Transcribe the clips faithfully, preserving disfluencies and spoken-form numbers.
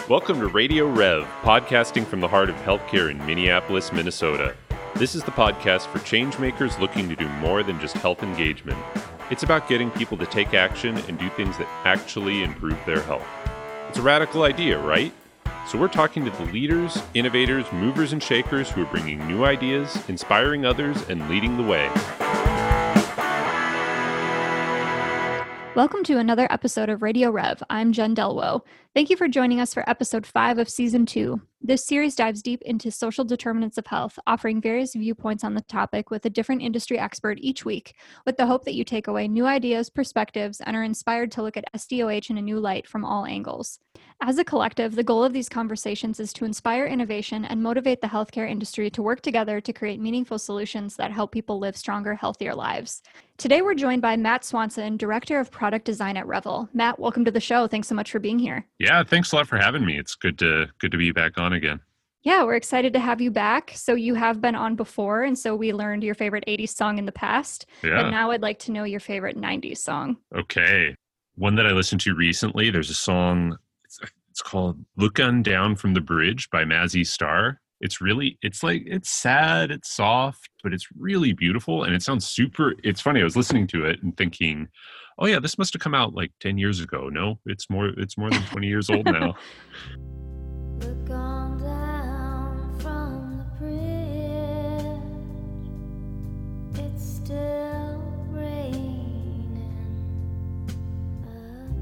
Welcome to Radio Rev, podcasting from the heart of healthcare in Minneapolis, Minnesota. This is the podcast for changemakers looking to do more than just health engagement. It's about getting people to take action and do things that actually improve their health. It's a radical idea, right? So we're talking to the leaders, innovators, movers and shakers who are bringing new ideas, inspiring others, and leading the way. Welcome to another episode of Radio Rev. I'm Jen Delwo. Thank you for joining us for episode five of season two. This series dives deep into social determinants of health, offering various viewpoints on the topic with a different industry expert each week, with the hope that you take away new ideas, perspectives, and are inspired to look at S D O H in a new light from all angles. As a collective, the goal of these conversations is to inspire innovation and motivate the healthcare industry to work together to create meaningful solutions that help people live stronger, healthier lives. Today, we're joined by Matt Swanson, Director of Product Design at Revel. Matt, welcome to the show. Thanks so much for being here. Yeah, thanks a lot for having me. It's good to good to be back on again. Yeah, we're excited to have you back. So you have been on before, and so we learned your favorite eighties song in the past. Yeah. But now I'd like to know your favorite nineties song. Okay. One that I listened to recently, there's a song, it's, it's called Lookin' Down from the Bridge by Mazzy Star. It's really, it's like, it's sad, it's soft, but it's really beautiful. And it sounds super, it's funny. I was listening to it and thinking, oh yeah, this must have come out like ten years ago. No, it's more, it's more than twenty years old now. Look on down from the bridge. It's still raining up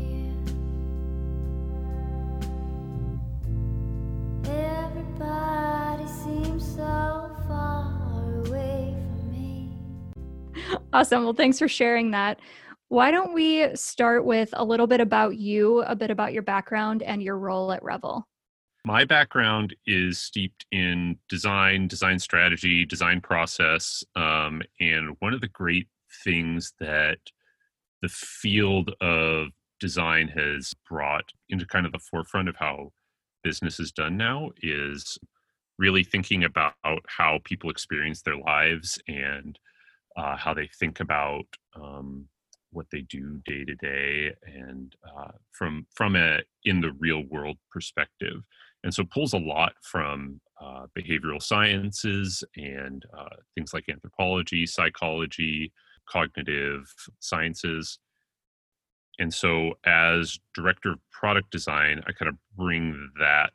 here. Everybody seems so far away from me. Awesome. Well, thanks for sharing that. Why don't we start with a little bit about you, a bit about your background and your role at Revel? My background is steeped in design, design strategy, design process. Um, and one of the great things that the field of design has brought into kind of the forefront of how business is done now is really thinking about how people experience their lives and uh, how they think about um, what they do day to day and uh, from from a in the real world perspective. And so it pulls a lot from uh, behavioral sciences and uh, things like anthropology, psychology, cognitive sciences. And so as director of product design, I kind of bring that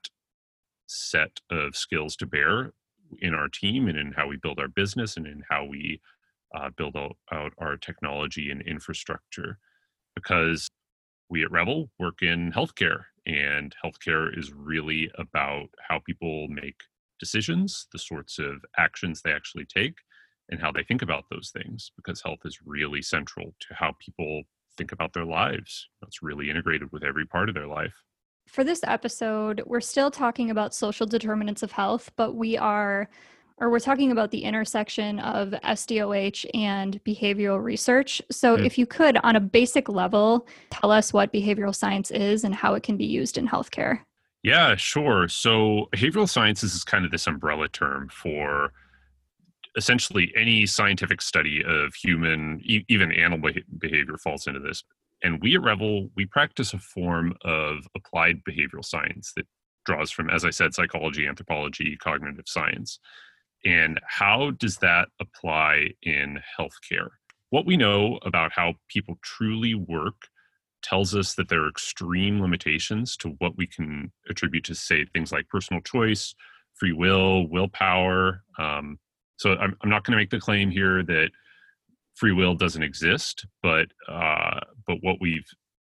set of skills to bear in our team and in how we build our business and in how we uh, build out, out our technology and infrastructure. Because we at Revel work in healthcare, and healthcare is really about how people make decisions, the sorts of actions they actually take, and how they think about those things, because health is really central to how people think about their lives. It's really integrated with every part of their life. For this episode, we're still talking about social determinants of health, but we are, or we're talking about the intersection of S D O H and behavioral research. So Mm. if you could, on a basic level, tell us what behavioral science is and how it can be used in healthcare. Yeah, sure. So behavioral sciences is kind of this umbrella term for essentially any scientific study of human, e- even animal beha- behavior falls into this. And we at Revel, we practice a form of applied behavioral science that draws from, as I said, psychology, anthropology, cognitive science. And how does that apply in healthcare? What we know about how people truly work tells us that there are extreme limitations to what we can attribute to, say, things like personal choice, free will, willpower. Um, so I'm, I'm not going to make the claim here that free will doesn't exist, but uh, but what we've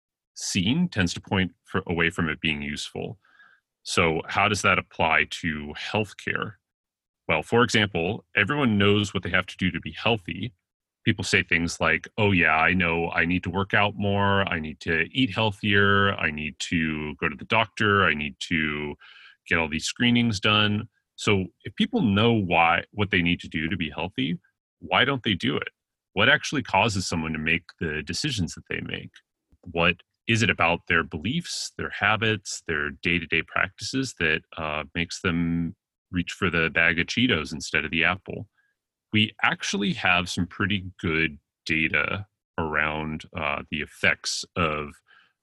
seen tends to point for, away from it being useful. So how does that apply to healthcare? Well, for example, everyone knows what they have to do to be healthy. People say things like, oh yeah, I know I need to work out more, I need to eat healthier, I need to go to the doctor, I need to get all these screenings done. So if people know why, what they need to do to be healthy, why don't they do it? What actually causes someone to make the decisions that they make? What is it about their beliefs, their habits, their day-to-day practices that uh, makes them reach for the bag of Cheetos instead of the apple? We actually have some pretty good data around uh, the effects of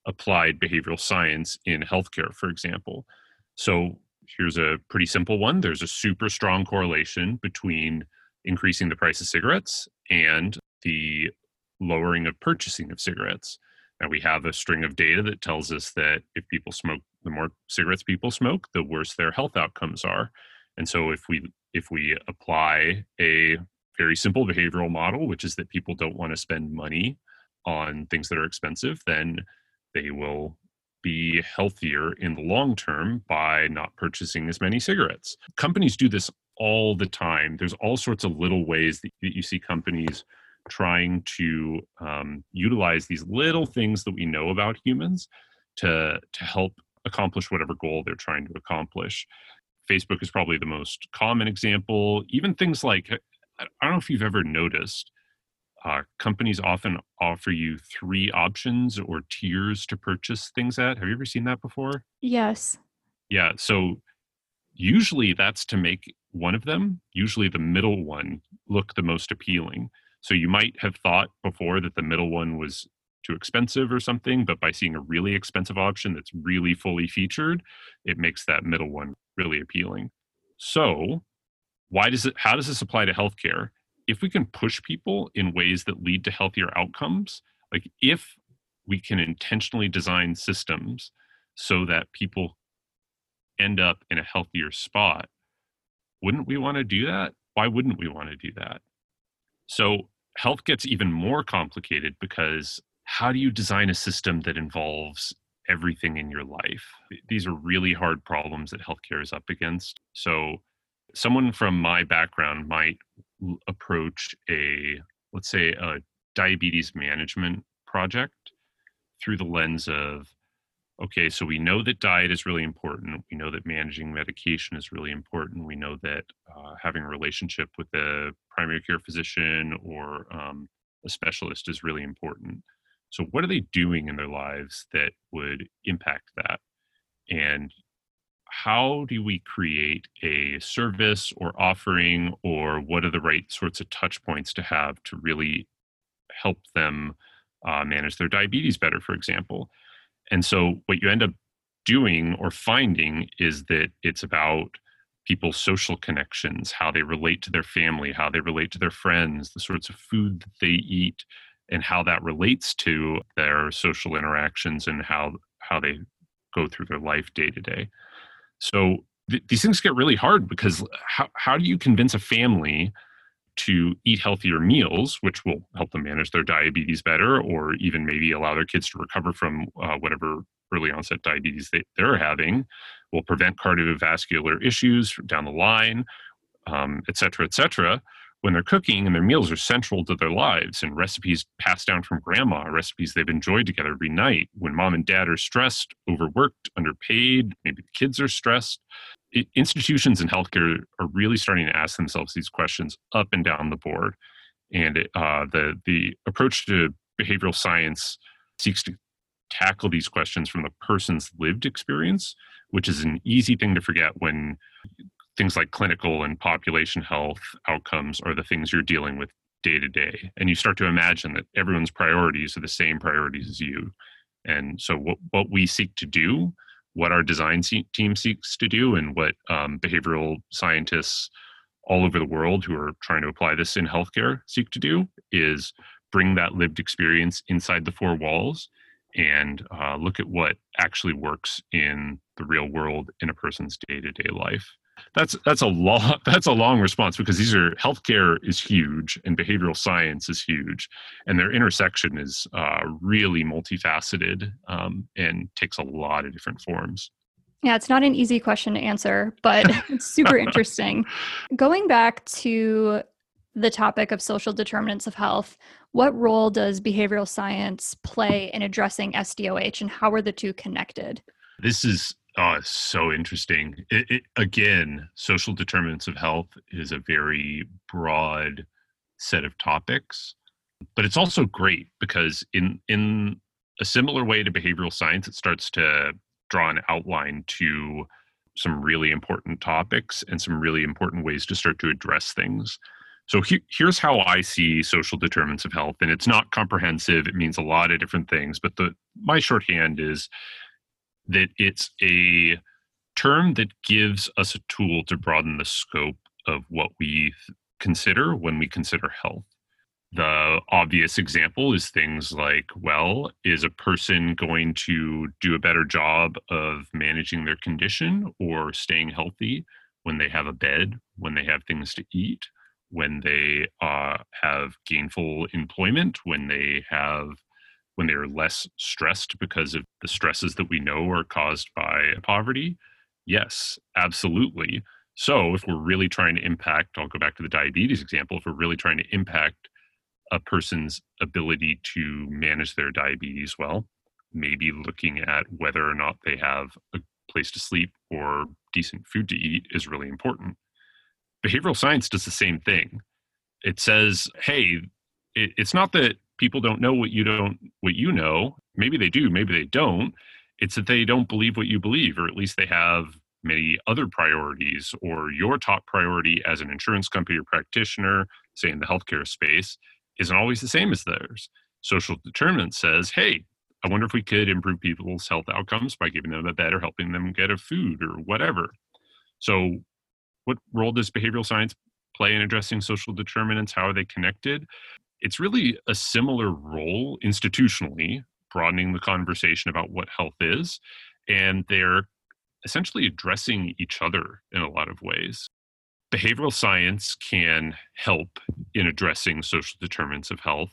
applied behavioral science in healthcare, for example. So here's a pretty simple one. There's a super strong correlation between increasing the price of cigarettes and the lowering of purchasing of cigarettes. Now, we have a string of data that tells us that if people smoke, the more cigarettes people smoke, the worse their health outcomes are. And so if we if we apply a very simple behavioral model, which is that people don't want to spend money on things that are expensive, then they will be healthier in the long term by not purchasing as many cigarettes. Companies do this all the time. There's all sorts of little ways that you see companies trying to um, utilize these little things that we know about humans to, to help accomplish whatever goal they're trying to accomplish. Facebook is probably the most common example. Even things like, I don't know if you've ever noticed, uh, companies often offer you three options or tiers to purchase things at. Have you ever seen that before? Yes. Yeah. So usually that's to make one of them, usually the middle one, look the most appealing. So you might have thought before that the middle one was too expensive or something, but by seeing a really expensive option that's really fully featured, it makes that middle one really appealing. So why does it, how does this apply to healthcare? If we can push people in ways that lead to healthier outcomes, like if we can intentionally design systems so that people end up in a healthier spot, wouldn't we want to do that? Why wouldn't we want to do that? So health gets even more complicated because how do you design a system that involves everything in your life? These are really hard problems that healthcare is up against. So someone from my background might l- approach a, let's say, a diabetes management project through the lens of, okay, so we know that diet is really important. We know that managing medication is really important. We know that uh, having a relationship with a primary care physician or um, a specialist is really important. So what are they doing in their lives that would impact that? And how do we create a service or offering, or what are the right sorts of touch points to have to really help them uh, manage their diabetes better, for example? And so what you end up doing or finding is that it's about people's social connections, how they relate to their family, how they relate to their friends, the sorts of food that they eat, and how that relates to their social interactions and how how they go through their life day to day. So th- these things get really hard because how, how do you convince a family to eat healthier meals, which will help them manage their diabetes better, or even maybe allow their kids to recover from uh, whatever early onset diabetes they, they're having, will prevent cardiovascular issues down the line, um, et cetera, et cetera, when they're cooking and their meals are central to their lives and recipes passed down from grandma, recipes they've enjoyed together every night. When mom and dad are stressed, overworked, underpaid, maybe the kids are stressed. It, institutions in healthcare are really starting to ask themselves these questions up and down the board. And it, uh, the, the approach to behavioral science seeks to tackle these questions from the person's lived experience, which is an easy thing to forget when things like clinical and population health outcomes are the things you're dealing with day to day. And you start to imagine that everyone's priorities are the same priorities as you. And so what, what we seek to do, what our design se- team seeks to do, and what um, behavioral scientists all over the world who are trying to apply this in healthcare seek to do, is bring that lived experience inside the four walls and uh, look at what actually works in the real world in a person's day-to-day life. That's that's a long that's a long response because these are healthcare is huge and behavioral science is huge, and their intersection is uh, really multifaceted um, and takes a lot of different forms. Yeah, it's not an easy question to answer, but it's super interesting. Going back to the topic of social determinants of health, what role does behavioral science play in addressing S D O H, and how are the two connected? This is Oh, it's so interesting. It, it, again, social determinants of health is a very broad set of topics, but it's also great because in in a similar way to behavioral science, it starts to draw an outline to some really important topics and some really important ways to start to address things. So he, here's how I see social determinants of health, and it's not comprehensive. It means a lot of different things, but the my shorthand is that it's a term that gives us a tool to broaden the scope of what we consider when we consider health. The obvious example is things like, well, is a person going to do a better job of managing their condition or staying healthy when they have a bed, when they have things to eat, when they uh, have gainful employment, when they have when they're less stressed because of the stresses that we know are caused by poverty? Yes, absolutely. So if we're really trying to impact, I'll go back to the diabetes example, if we're really trying to impact a person's ability to manage their diabetes well, maybe looking at whether or not they have a place to sleep or decent food to eat is really important. Behavioral science does the same thing. It says, hey, it, it's not that people don't know what you don't what you know. Maybe they do, maybe they don't. It's that they don't believe what you believe, or at least they have many other priorities, or your top priority as an insurance company or practitioner, say in the healthcare space, isn't always the same as theirs. Social determinant says, hey, I wonder if we could improve people's health outcomes by giving them a bed or helping them get a food or whatever. So what role does behavioral science play in addressing social determinants? How are they connected? It's really a similar role institutionally, broadening the conversation about what health is, and they're essentially addressing each other in a lot of ways. Behavioral science can help in addressing social determinants of health,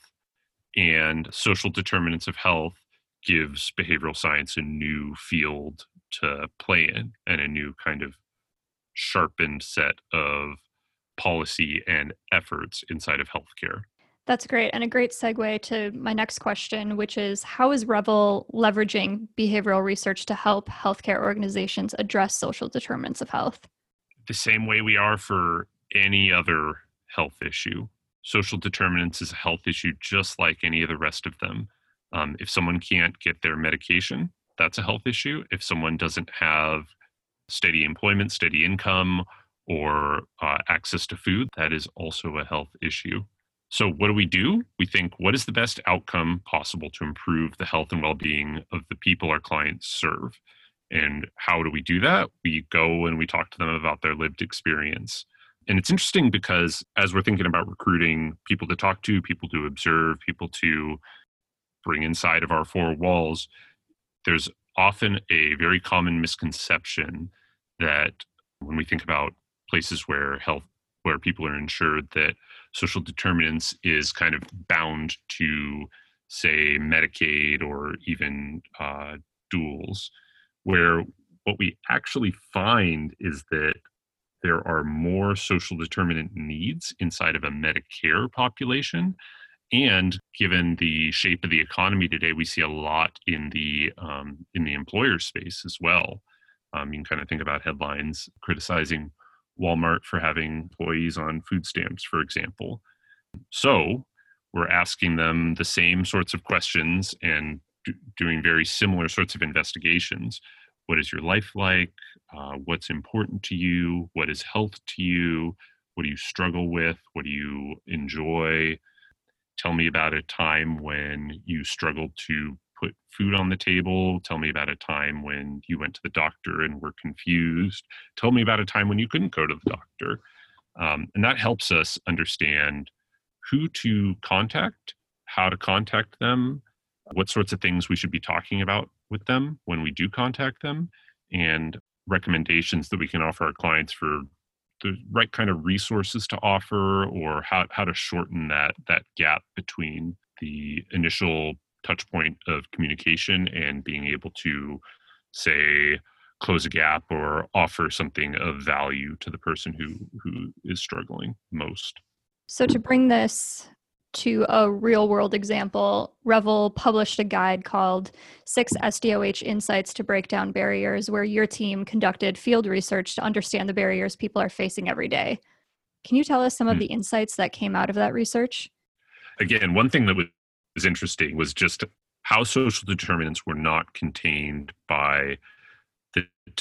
and social determinants of health gives behavioral science a new field to play in and a new kind of sharpened set of policy and efforts inside of healthcare. That's great. And a great segue to my next question, which is how is Revel leveraging behavioral research to help healthcare organizations address social determinants of health? The same way we are for any other health issue. Social determinants is a health issue just like any of the rest of them. Um, if someone can't get their medication, that's a health issue. If someone doesn't have steady employment, steady income, or uh, access to food, that is also a health issue. So what do we do? We think, what is the best outcome possible to improve the health and well-being of the people our clients serve? And how do we do that? We go and we talk to them about their lived experience. And it's interesting because as we're thinking about recruiting people to talk to, people to observe, people to bring inside of our four walls, there's often a very common misconception that when we think about places where health, where people are insured, that social determinants is kind of bound to, say, Medicaid or even uh, duals, where what we actually find is that there are more social determinant needs inside of a Medicare population. And given the shape of the economy today, we see a lot in the um, in the employer space as well. Um, you can kind of think about headlines criticizing Walmart for having employees on food stamps, for example. So we're asking them the same sorts of questions and do, doing very similar sorts of investigations. What is your life like? Uh, what's important to you? What is health to you? What do you struggle with? What do you enjoy? Tell me about a time when you struggled to put food on the table. Tell me about a time when you went to the doctor and were confused. Tell me about a time when you couldn't go to the doctor. Um, and that helps us understand who to contact, how to contact them, what sorts of things we should be talking about with them when we do contact them, and recommendations that we can offer our clients for the right kind of resources to offer, or how, how to shorten that that gap between the initial touch point of communication and being able to, say, close a gap or offer something of value to the person who who is struggling most. So to bring this to a real world example, Revel published a guide called Six S D O H Insights to Break Down Barriers, where your team conducted field research to understand the barriers people are facing every day. Can you tell us some of the insights that came out of that research? Again, one thing that was interesting was just how social determinants were not contained by the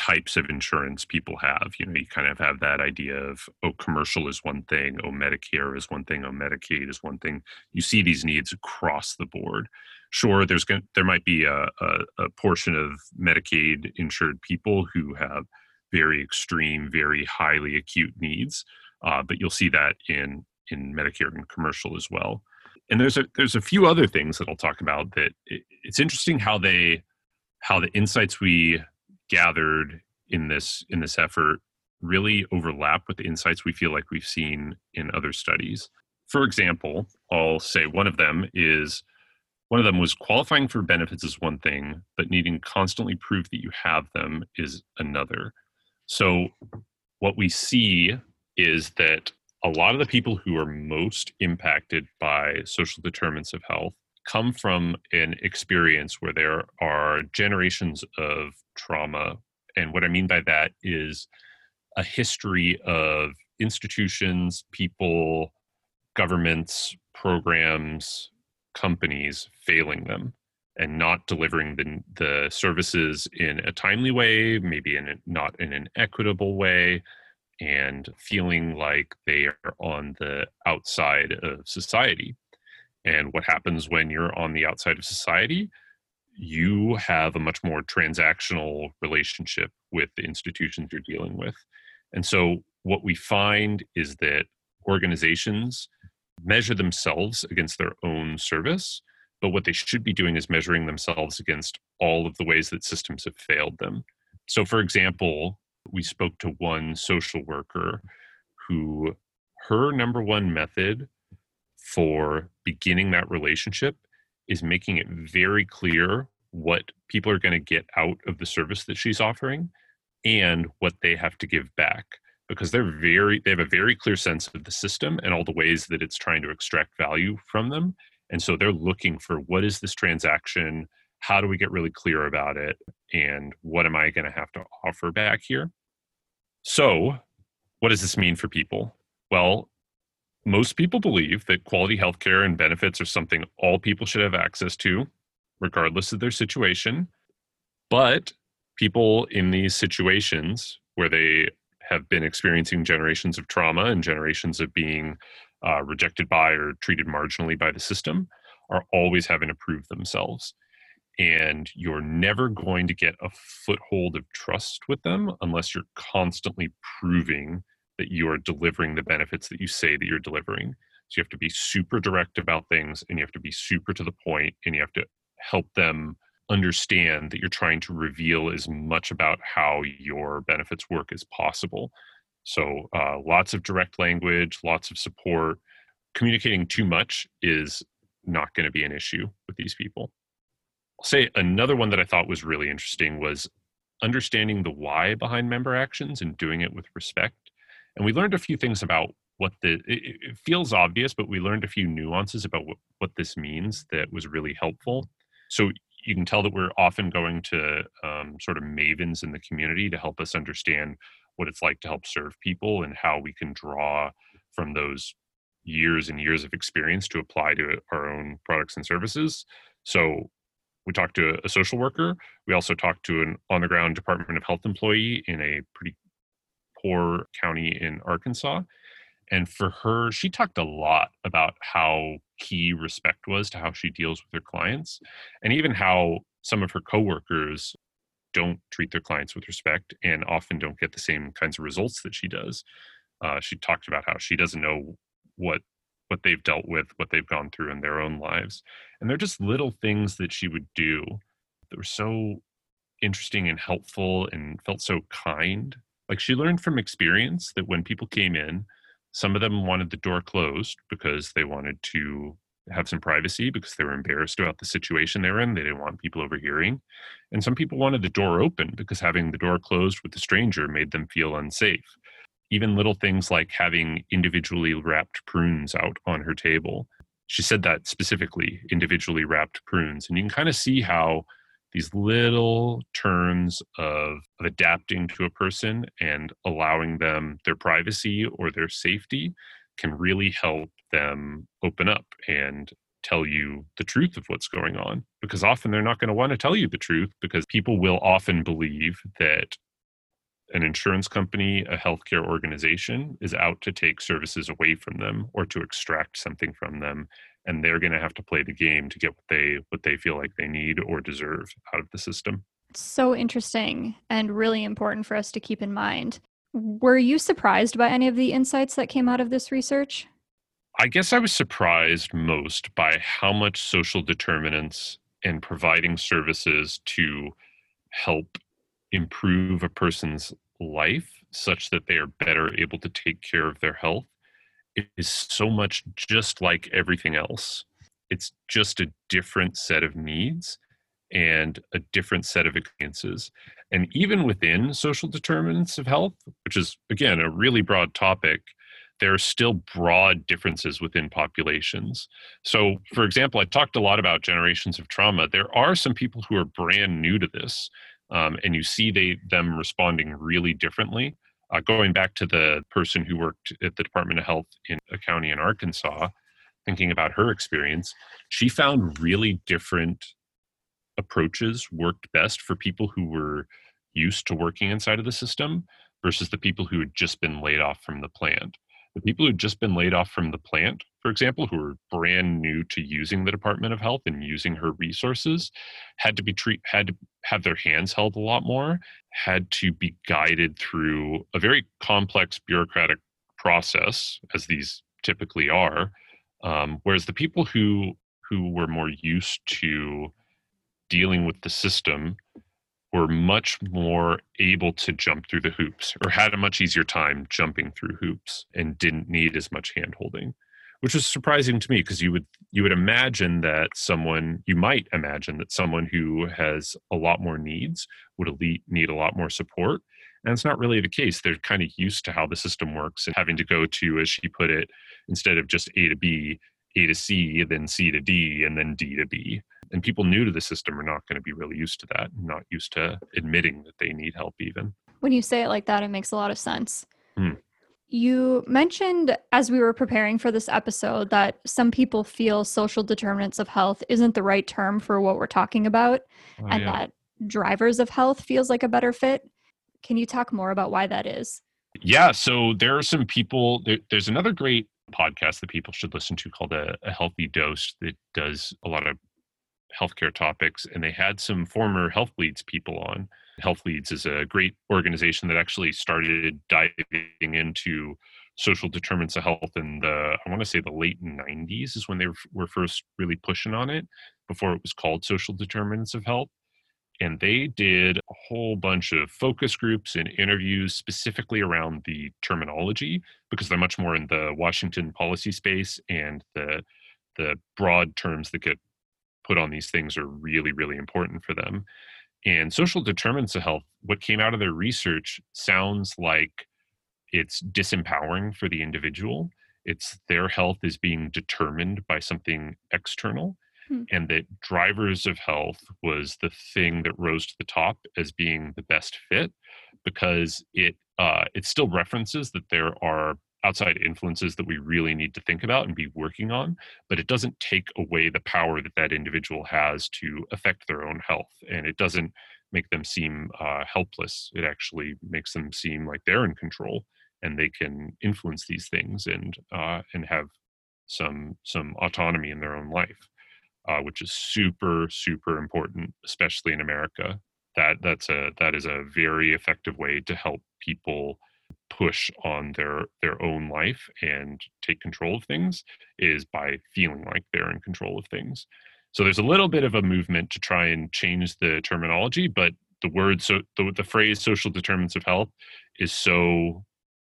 types of insurance people have. You know, you kind of have that idea of, oh, commercial is one thing, oh, Medicare is one thing, oh, Medicaid is one thing. You see these needs across the board. Sure, there's going there might be a, a, a portion of Medicaid insured people who have very extreme, very highly acute needs, uh, but you'll see that in in Medicare and commercial as well. And there's a there's a few other things that I'll talk about that it, it's interesting how they how the insights we gathered in this in this effort really overlap with the insights we feel like we've seen in other studies. For example, I'll say one of them is one of them was qualifying for benefits is one thing, but needing constantly prove that you have them is another. So what we see is that a lot of the people who are most impacted by social determinants of health come from an experience where there are generations of trauma. And what I mean by that is a history of institutions, people, governments, programs, companies failing them and not delivering the, the services in a timely way, maybe in a, not in an equitable way, and feeling like they are on the outside of society. And what happens when you're on the outside of society? You have a much more transactional relationship with the institutions you're dealing with. And so what we find is that organizations measure themselves against their own service, but what they should be doing is measuring themselves against all of the ways that systems have failed them. So for example, we spoke to one social worker who her number one method for beginning that relationship is making it very clear what people are going to get out of the service that she's offering and what they have to give back, because they're very they have a very clear sense of the system and all the ways that it's trying to extract value from them. And so they're looking for, what is this transaction? How do we get really clear about it? And what am I going to have to offer back here? So what does this mean for people? Well, most people believe that quality healthcare and benefits are something all people should have access to, regardless of their situation. But people in these situations where they have been experiencing generations of trauma and generations of being uh, rejected by or treated marginally by the system are always having to prove themselves. And you're never going to get a foothold of trust with them unless you're constantly proving that you are delivering the benefits that you say that you're delivering. So you have to be super direct about things, and you have to be super to the point, and you have to help them understand that you're trying to reveal as much about how your benefits work as possible. So uh, lots of direct language, lots of support. Communicating too much is not going to be an issue with these people. I'll say another one that I thought was really interesting was understanding the why behind member actions and doing it with respect. And we learned a few things about what the, it, it feels obvious, but we learned a few nuances about what, what this means that was really helpful. So you can tell that we're often going to um, sort of mavens in the community to help us understand what it's like to help serve people and how we can draw from those years and years of experience to apply to our own products and services. So we talked to a social worker. We also talked to an on-the-ground Department of Health employee in a pretty poor county in Arkansas. And for her, she talked a lot about how key respect was to how she deals with her clients, and even how some of her coworkers don't treat their clients with respect and often don't get the same kinds of results that she does. Uh, she talked about how she doesn't know what what they've dealt with, what they've gone through in their own lives. And they're just little things that she would do that were so interesting and helpful and felt so kind. Like, she learned from experience that when people came in, some of them wanted the door closed because they wanted to have some privacy because they were embarrassed about the situation they were in. They didn't want people overhearing. And some people wanted the door open because having the door closed with a stranger made them feel unsafe. Even little things like having individually wrapped prunes out on her table. She said that specifically, individually wrapped prunes. And you can kind of see how these little turns of, of adapting to a person and allowing them their privacy or their safety can really help them open up and tell you the truth of what's going on. Because often they're not going to want to tell you the truth, because people will often believe that an insurance company, a healthcare organization is out to take services away from them or to extract something from them, and they're going to have to play the game to get what they what they feel like they need or deserve out of the system. So interesting and really important for us to keep in mind. Were you surprised by any of the insights that came out of this research? I guess I was surprised most by how much social determinants and providing services to help improve a person's life such that they are better able to take care of their health is so much just like everything else. It's just a different set of needs and a different set of experiences. And even within social determinants of health, which is, again, a really broad topic, there are still broad differences within populations. So, for example, I talked a lot about generations of trauma. There are some people who are brand new to this, um, and you see they them responding really differently. Uh, going back to the person who worked at the Department of Health in a county in Arkansas, thinking about her experience, she found really different approaches worked best for people who were used to working inside of the system versus the people who had just been laid off from the plant. The people who had just been laid off from the plant, for example, who were brand new to using the Department of Health and using her resources, had to be treat had to have their hands held a lot more, had to be guided through a very complex bureaucratic process, as these typically are. Um, whereas the people who who were more used to dealing with the system were much more able to jump through the hoops, or had a much easier time jumping through hoops and didn't need as much hand-holding, which was surprising to me because you would you would imagine that someone, you might imagine that someone who has a lot more needs would elite, need a lot more support. And it's not really the case. They're kind of used to how the system works and having to go to, as she put it, instead of just A to B, A to C, then C to D, and then D to B. And people new to the system are not going to be really used to that, not used to admitting that they need help even. When you say it like that, it makes a lot of sense. Hmm. You mentioned as we were preparing for this episode that some people feel social determinants of health isn't the right term for what we're talking about, Oh, and yeah. that drivers of health feels like a better fit. Can you talk more about why that is? Yeah, so there are some people, there, there's another great podcast that people should listen to called A, a Healthy Dose that does a lot of healthcare topics, and they had some former Health Leads people on. Health Leads is a great organization that actually started diving into social determinants of health in the, I want to say the late nineties is when they were first really pushing on it, before it was called social determinants of health. And they did a whole bunch of focus groups and interviews specifically around the terminology, because they're much more in the Washington policy space, and the the broad terms that get put on these things are really, really important for them. And social determinants of health, what came out of their research sounds like it's disempowering for the individual. It's their health is being determined by something external. Hmm. And that drivers of health was the thing that rose to the top as being the best fit, because it uh, it still references that there are outside influences that we really need to think about and be working on, but it doesn't take away the power that that individual has to affect their own health. And it doesn't make them seem uh, helpless. It actually makes them seem like they're in control and they can influence these things and uh, and have some some autonomy in their own life. Uh, which is super, super important, especially in America. That that's a that is a very effective way to help people push on their their own life and take control of things, is by feeling like they're in control of things. So there's a little bit of a movement to try and change the terminology, but the word so the, the phrase social determinants of health is so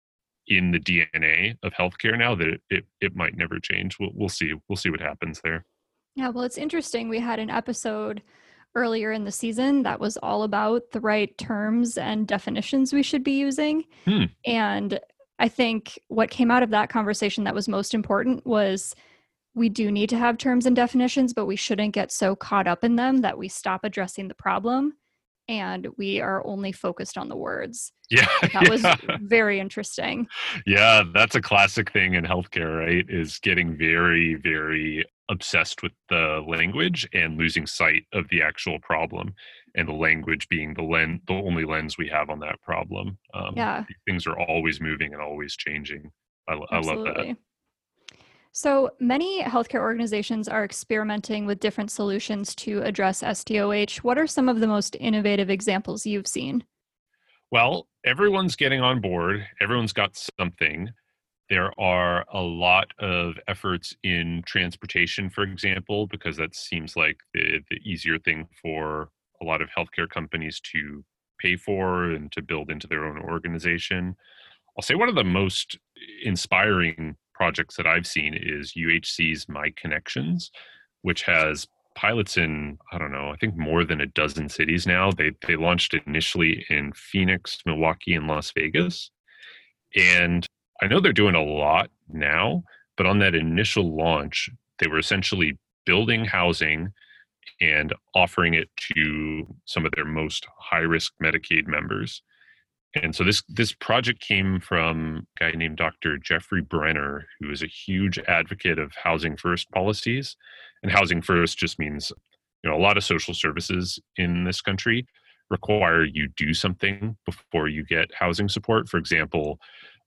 in the D N A of healthcare now that it it, it might never change. We'll we'll see. We'll see what happens there. Yeah, well, it's interesting. We had an episode earlier in the season that was all about the right terms and definitions we should be using. Hmm. And I think what came out of that conversation that was most important was we do need to have terms and definitions, but we shouldn't get so caught up in them that we stop addressing the problem and we are only focused on the words. Yeah. That was yeah. very interesting. Yeah, that's a classic thing in healthcare, right? Is getting very, very obsessed with the language and losing sight of the actual problem. and the language being the lens, the only lens we have on that problem. Um, Yeah, things are always moving and always changing. I, I love that. absolutely. So many healthcare organizations are experimenting with different solutions to address S D O H. What are some of the most innovative examples you've seen? Well, everyone's getting on board. Everyone's got something. There are a lot of efforts in transportation, for example, because that seems like the, the easier thing for a lot of healthcare companies to pay for and to build into their own organization. I'll say one of the most inspiring projects that I've seen is U H C's My Connections, which has pilots in, I don't know, I think more than a dozen cities now. They they launched initially in Phoenix, Milwaukee, and Las Vegas. And I know they're doing a lot now, but on that initial launch, they were essentially building housing and offering it to some of their most high-risk Medicaid members. And so this this project came from a guy named Doctor Jeffrey Brenner, who is a huge advocate of housing first policies. And housing first just means, you know, a lot of social services in this country require you do something before you get housing support. For example,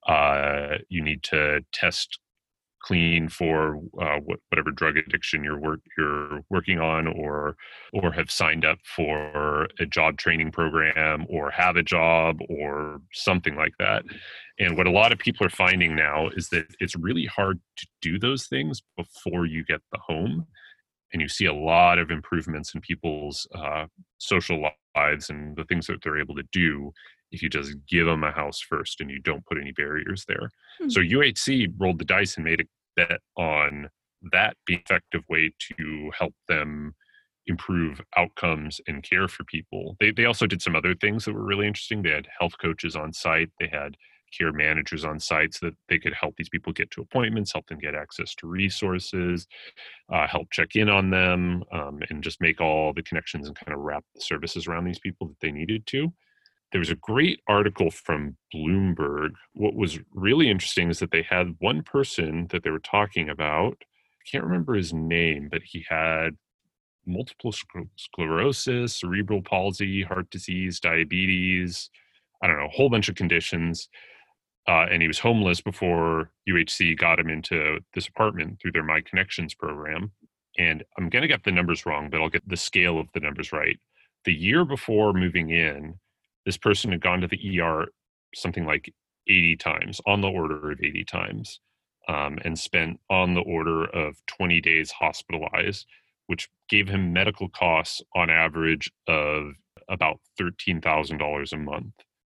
uh, you need to test clean for uh, what, whatever drug addiction you're work you're working on, or or have signed up for a job training program, or have a job, or something like that. And what a lot of people are finding now is that it's really hard to do those things before you get the home. And you see a lot of improvements in people's uh, social lives and the things that they're able to do if you just give them a house first and you don't put any barriers there. Hmm. So U H C rolled the dice and made a bet on that being an effective way to help them improve outcomes and care for people. They they also did some other things that were really interesting. They had health coaches on site. They had care managers on site so that they could help these people get to appointments, help them get access to resources, uh, help check in on them, um, and just make all the connections and kind of wrap the services around these people that they needed to. There was a great article from Bloomberg. What was really interesting is that they had one person that they were talking about. I can't remember his name, but he had multiple sclerosis, cerebral palsy, heart disease, diabetes, I don't know, a whole bunch of conditions. Uh, and he was homeless before U H C got him into this apartment through their My Connections program. And I'm going to get the numbers wrong, but I'll get the scale of the numbers right. The year before moving in, this person had gone to the E R something like eighty times, on the order of eighty times, um, and spent on the order of twenty days hospitalized, which gave him medical costs on average of about thirteen thousand dollars a month.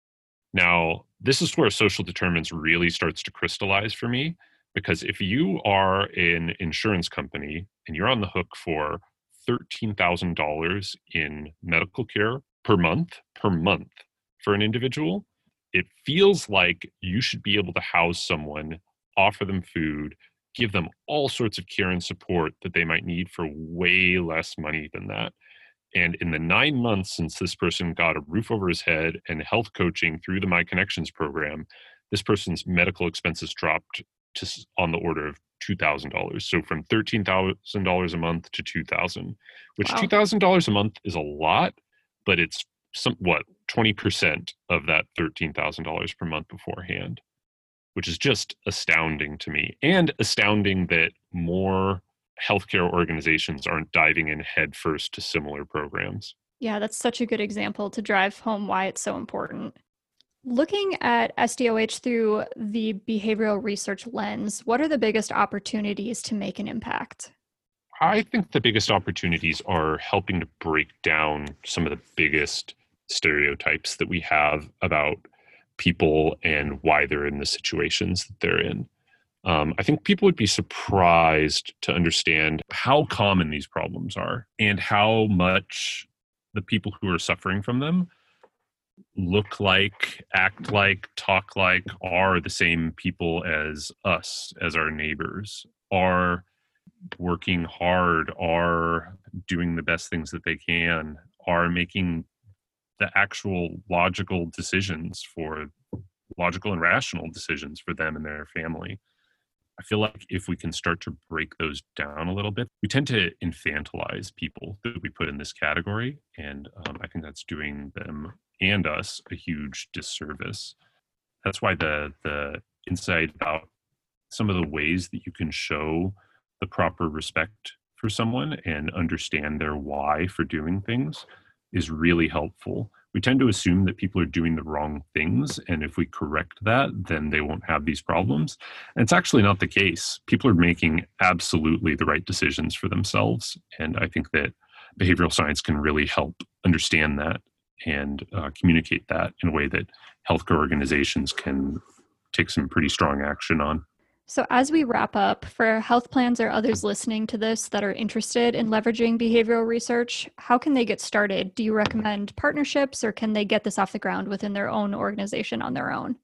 Now, this is where social determinants really starts to crystallize for me, because if you are an insurance company and you're on the hook for thirteen thousand dollars in medical care per month, per month for an individual, it feels like you should be able to house someone, offer them food, give them all sorts of care and support that they might need for way less money than that. And in the nine months since this person got a roof over his head and health coaching through the My Connections program, this person's medical expenses dropped to on the order of two thousand dollars. So from thirteen thousand dollars a month to two thousand dollars, which Wow. two thousand dollars a month is a lot, but it's some, what, twenty percent of that thirteen thousand dollars per month beforehand, which is just astounding to me, and astounding that more healthcare organizations aren't diving in headfirst to similar programs. Yeah, that's such a good example to drive home why it's so important. Looking at S D O H through the behavioral research lens, what are the biggest opportunities to make an impact? I think the biggest opportunities are helping to break down some of the biggest stereotypes that we have about people and why they're in the situations that they're in. Um, I think people would be surprised to understand how common these problems are and how much the people who are suffering from them look like, act like, talk like, are the same people as us, as our neighbors, are working hard, are doing the best things that they can, are making the actual logical decisions for logical and rational decisions for them and their family. I feel like if we can start to break those down a little bit, we tend to infantilize people that we put in this category. And um, I think that's doing them and us a huge disservice. That's why the the insight about some of the ways that you can show the proper respect for someone and understand their why for doing things is really helpful. We tend to assume that people are doing the wrong things, and if we correct that, then they won't have these problems. And it's actually not the case. People are making absolutely the right decisions for themselves, and I think that behavioral science can really help understand that and uh, communicate that in a way that healthcare organizations can take some pretty strong action on. So as we wrap up, for health plans or others listening to this that are interested in leveraging behavioral research, how can they get started? Do you recommend partnerships, or can they get this off the ground within their own organization on their own?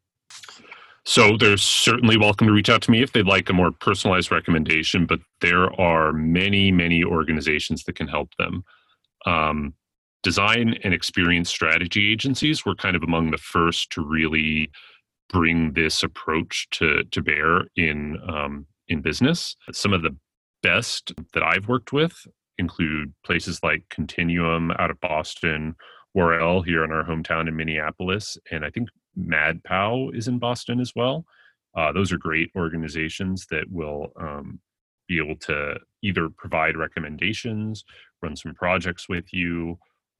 So they're certainly welcome to reach out to me if they'd like a more personalized recommendation, but there are many, many organizations that can help them. Um, design and experience strategy agencies were kind of among the first to really bring this approach to to bear in um, in business. Some of the best that I've worked with include places like Continuum out of Boston, Worrell here in our hometown in Minneapolis, and I think MadPow is in Boston as well. Uh, those are great organizations that will um, be able to either provide recommendations, run some projects with you,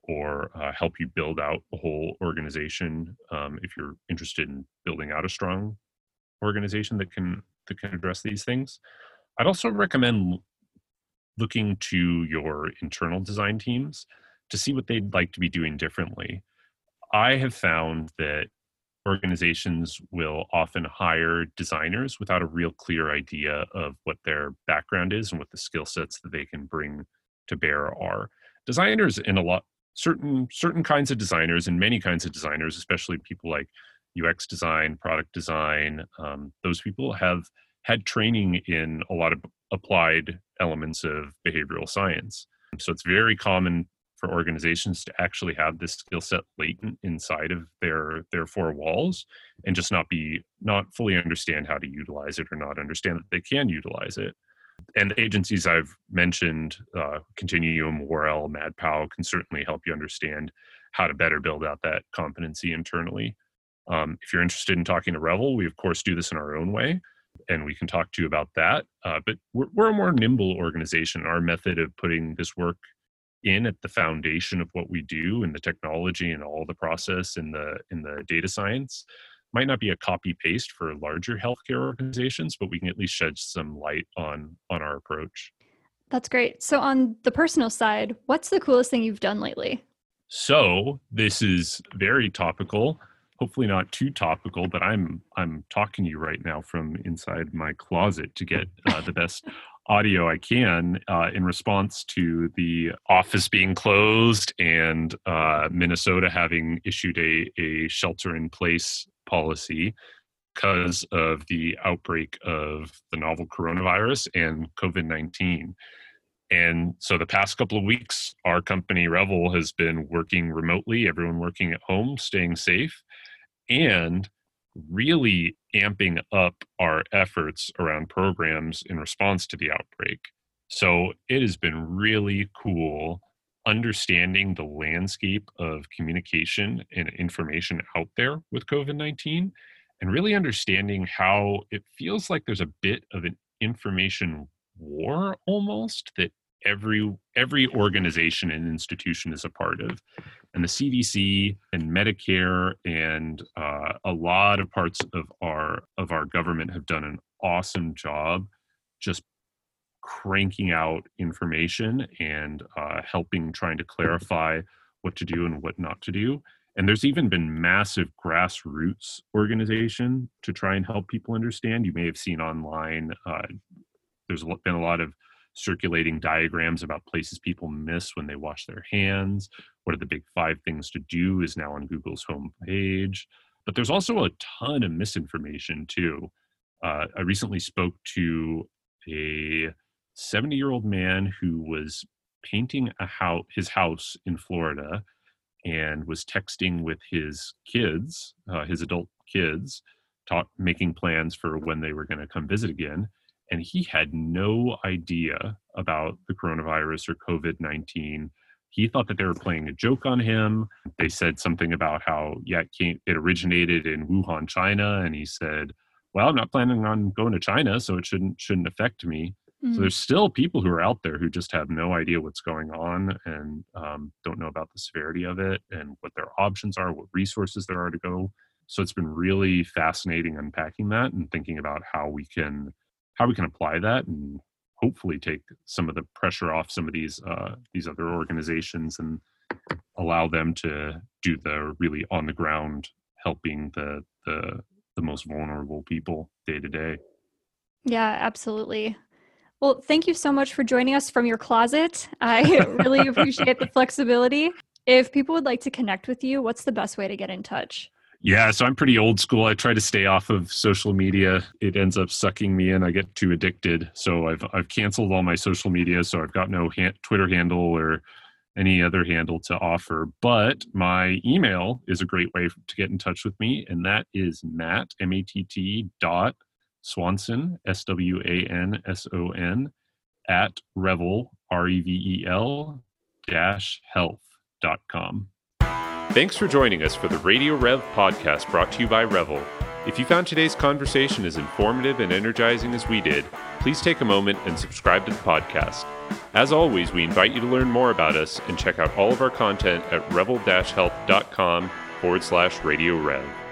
or uh, help you build out a whole organization um, if you're interested in building out a strong organization that can that can address these things. I'd also recommend looking to your internal design teams to see what they'd like to be doing differently. I have found that organizations will often hire designers without a real clear idea of what their background is and what the skill sets that they can bring to bear are. Designers in a lot certain certain kinds of designers and many kinds of designers, especially people like U X design, product design, um, those people have had training in a lot of applied elements of behavioral science. So it's very common for organizations to actually have this skill set latent inside of their their four walls and just not be not fully understand how to utilize it or not understand that they can utilize it. And the agencies I've mentioned, uh, Continuum, Worrell, MadPow, can certainly help you understand how to better build out that competency internally. Um, if you're interested in talking to Revel, we of course do this in our own way, and we can talk to you about that. Uh, but we're, we're a more nimble organization. Our method of putting this work in at the foundation of what we do, and the technology and all the process and the in the data science, might not be a copy paste for larger healthcare organizations, but we can at least shed some light on on our approach. That's great. So on the personal side, what's the coolest thing you've done lately? So this is very topical, hopefully not too topical, but I'm I'm talking to you right now from inside my closet to get uh, the best audio I can uh, in response to the office being closed and uh, Minnesota having issued a, a shelter-in-place policy because of the outbreak of the novel coronavirus and COVID nineteen. And so the past couple of weeks, our company Revel has been working remotely, everyone working at home, staying safe, and really amping up our efforts around programs in response to the outbreak. So it has been really cool understanding the landscape of communication and information out there with COVID nineteen, and really understanding how it feels like there's a bit of an information war almost that every every organization and institution is a part of. And the C D C and Medicare and uh, a lot of parts of our of our government have done an awesome job just cranking out information and uh, helping trying to clarify what to do and what not to do. And there's even been massive grassroots organization to try and help people understand. You may have seen online, uh, there's been a lot of circulating diagrams about places people miss when they wash their hands. What are the big five things to do is now on Google's homepage. But there's also a ton of misinformation too. Uh, I recently spoke to a seventy-year-old man who was painting a house, his house in Florida, and was texting with his kids, uh, his adult kids, talk, making plans for when they were going to come visit again. And he had no idea about the coronavirus or COVID nineteen. He thought that they were playing a joke on him. They said something about how, yeah, it, came, it originated in Wuhan, China. And he said, well, I'm not planning on going to China, so it shouldn't shouldn't affect me. Mm. So there's still people who are out there who just have no idea what's going on and um, don't know about the severity of it and what their options are, what resources there are to go. So it's been really fascinating unpacking that and thinking about how we can how we can apply that and hopefully take some of the pressure off some of these uh, these other organizations and allow them to do the really on the ground helping the the the most vulnerable people day to day. Yeah, absolutely. Well, thank you so much for joining us from your closet. I really appreciate the flexibility. If people would like to connect with you, what's the best way to get in touch? Yeah, so I'm pretty old school. I try to stay off of social media. It ends up sucking me in. I get too addicted. So I've I've canceled all my social media. So I've got no ha- Twitter handle or any other handle to offer. But my email is a great way to get in touch with me. And that is Matt, M A T T dot Swanson, S W A N S O N, at Revel, R E V E L, dash health dot com. Thanks for joining us for the Radio Rev podcast brought to you by Revel. If you found today's conversation as informative and energizing as we did, please take a moment and subscribe to the podcast. As always, we invite you to learn more about us and check out all of our content at revel-health.com forward slash Radio Rev.